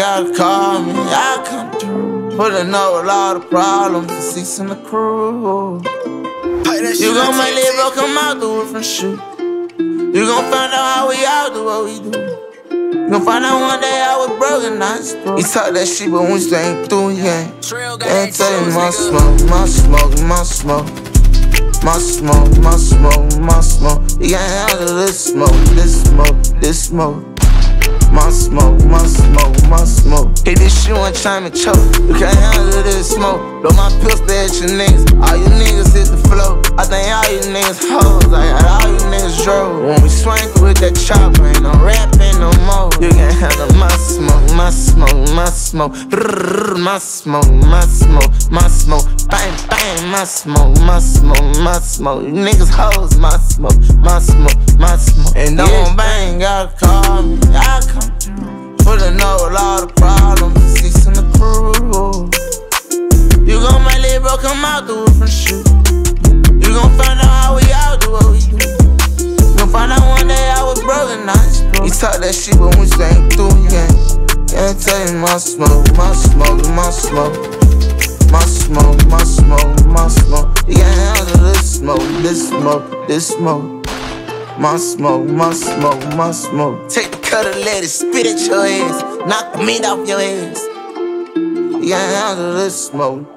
gotta call me, I come through. Pulling up with all the problems and ceasing the crew. You gon' make Lil Bro come out the wood from shoot. You gon' find out how we all do what we do. You gon' find out one day I was broken, not through. He talk that shit, but we still ain't through, yeah. Can't tell you my smoke, my smoke, my smoke. My smoke, my smoke, my smoke. You can't handle this smoke, this smoke, this smoke. My smoke, my smoke, my smoke. Hit this shit one time and choke. You can't handle this smoke. Blow my pistol at your niggas. All you niggas hit the flow. I think all you niggas hoes. I got all you niggas drove. When we swing with that chopper, ain't no rapping no more. You can't handle my smoke, my smoke, my smoke. Brrr, my smoke, my smoke, my smoke. Bang, bang, my smoke, my smoke, my smoke. You niggas hoes, my smoke, my smoke, my smoke. And don't bang, gotta call me. I come through. Pulling up with all the problems and ceasing the crew. You gon' make Lil Bro come out the wood from shoot. You gon' find out how we all do what we do. You gon' find out one day I was broken, not through. He talk that shit, but we still ain't through, yeah. Can't tell you my smoke, my smoke, my smoke. My smoke, my smoke, my smoke. You can't handle this smoke, this smoke, this smoke. My smoke, my smoke, my smoke. Take the cutter, let it spit at your ass. Knock the meat off your ass. You can't handle this smoke.